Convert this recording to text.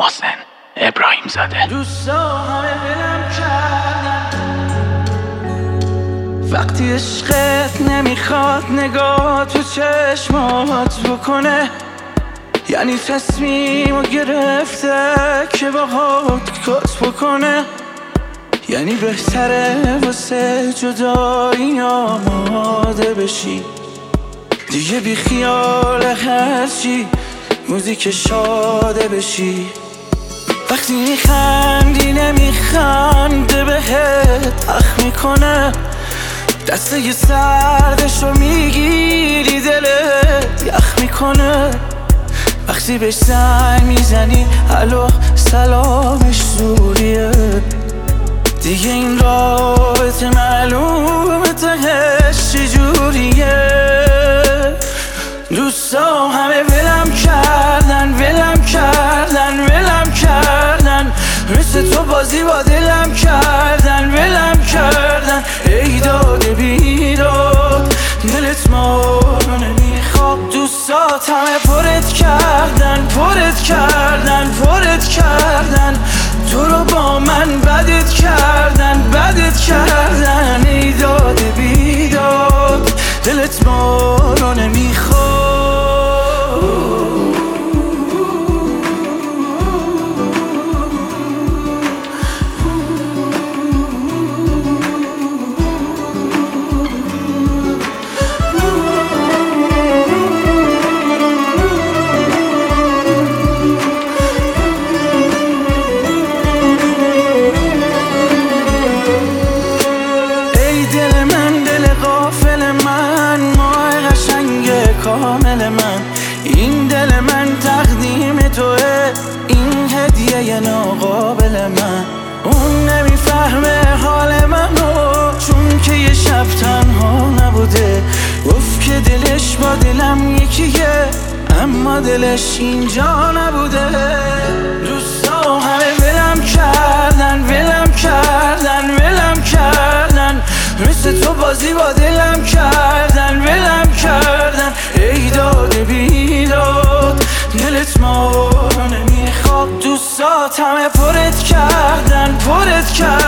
محسن ابراهیم زاده. دوستا همه ولم کردن وقتی عشقت نمیخواد نگاه تو چشمات بکنه، یعنی تصمیمو گرفته که باهات کات بکنه، یعنی بهتره واسه جدایی آماده بشی، دیگه بی خیال هرچی موزیک شاده بشی. وقتی میخندی نمیخنده بهت اخ میکنه، دسته ی سردشو میگیری دلت یخ میکنه. وقتی بهش زنگ میزنی الو سلامش زوریه، دیگه این رابطه معلومه تهش چجوریه. دوستا همه ولم کردن ولم کردن ولم کردن، مثل تو بازی با دلم کردن ولم کردن. ای داد بیداد دلت ما رو نمیخواد، دوستات همه پرت کردن پرت کردن پرت کردن، تو رو با من بدت کردن بدت کردن. ای داد بیداد دلت ما رو نمیخواد. کامل من این دل من تقدیم توه، این هدیه ناقابل من. اون نمیفهمه حال منو چون که یه شب تنها نبوده، گفت که دلش با دلم یکیه اما دلش اینجا نبوده. دوستا همه ولم کردن ولم کردن ولم کردن، مثل تو بازی با دلم کردن ولم کردن. ای داد بیداد دلت ما رو نمیخواد، دوستات همه پرت کردن پرت کردن